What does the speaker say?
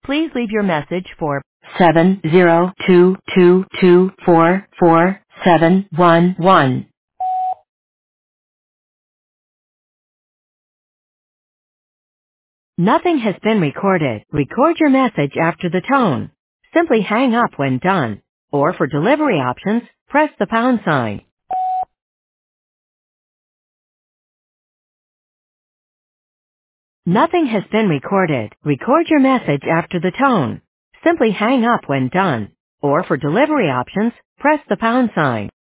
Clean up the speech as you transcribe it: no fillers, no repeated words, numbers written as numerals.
Please leave your message for 70222444711. Nothing has been recorded. Record your message after the tone. Simply hang up when done. Or for delivery options, press the pound sign. Nothing has been recorded. Record your message after the tone. Simply hang up when done. Or for delivery options, press the pound sign.